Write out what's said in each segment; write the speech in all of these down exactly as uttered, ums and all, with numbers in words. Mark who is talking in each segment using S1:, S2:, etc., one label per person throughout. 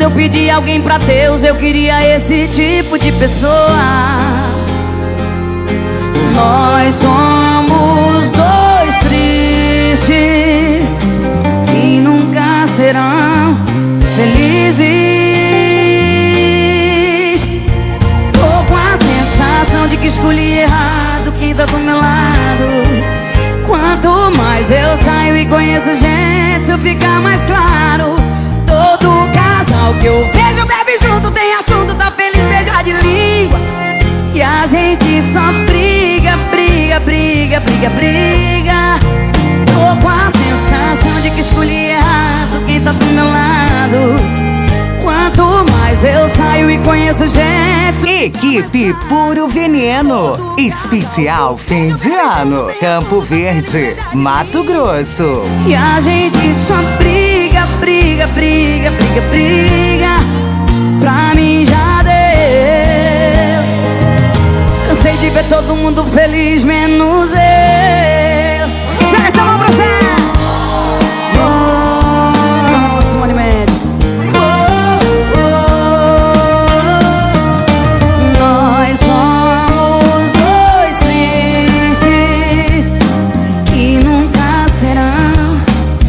S1: eu pedi alguém pra Deus, eu queria esse tipo de pessoa. Nós somos dois tristes que nunca serão felizes. Tô com a sensação de que escolhi errado quem tá do meu lado. Quanto mais eu saio e conheço gente, isso fica mais claro. Todo casal que eu vejo bebe junto, tem assunto, tá feliz, beija de língua. E a gente só briga, briga, briga, briga, briga. Tô com a sensação de que escolhi errado quem tá do meu lado. Quanto mais eu saio e conheço gente.
S2: Equipe Puro Veneno, especial fim de ano, Campo Verde, Mato Grosso.
S1: E a gente só briga, briga, briga, briga, briga. Pra mim já deu. Cansei de ver todo mundo feliz, menos eu. Já essa mão pra você. Oh, Simone Mendes. Oh, oh, oh. Nós somos dois tristes que nunca serão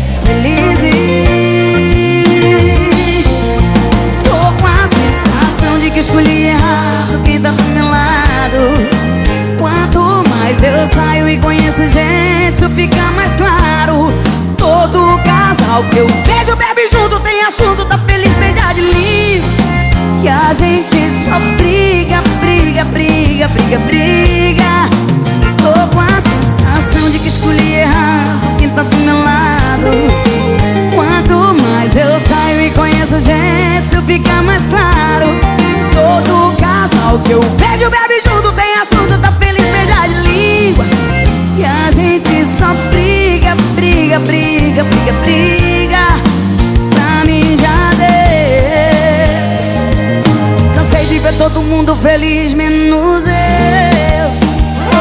S1: felizes. Tô com a sensação de que escolhi errado quem tá do meu lado. Quanto mais eu saio e conheço gente, isso fica mais claro. Todo casal que eu vejo bebe junto, tem assunto, tá feliz, beija de língua. E a gente só briga, briga, briga, briga, briga. Tô com a sensação de que escolhi errado quem tá do meu lado. Quanto mais eu saio e conheço gente, isso fica mais claro. Todo casal que eu vejo bebe junto, tem assunto, tá feliz, beija de língua. E a gente só briga, briga, briga, briga, briga. Pra mim já deu. Cansei de ver todo mundo feliz, menos eu. Oh,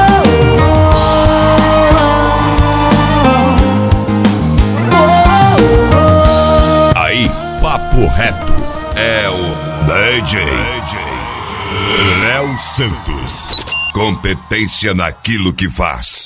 S1: oh, oh, oh, oh.
S3: Aí, papo reto, é o D J Léo Santos. Competência naquilo que faz.